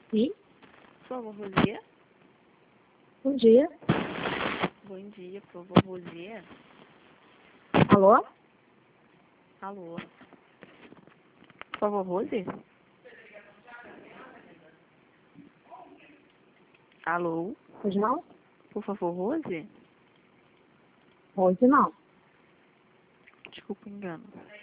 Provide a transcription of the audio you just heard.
Sim, Por favor, Rosia. bom dia. Bom dia, por favor, Rosia. Alô? Alô. Por favor, Rose. Alô. Pois não? Por favor, Rose. Hoje não. Desculpa o engano.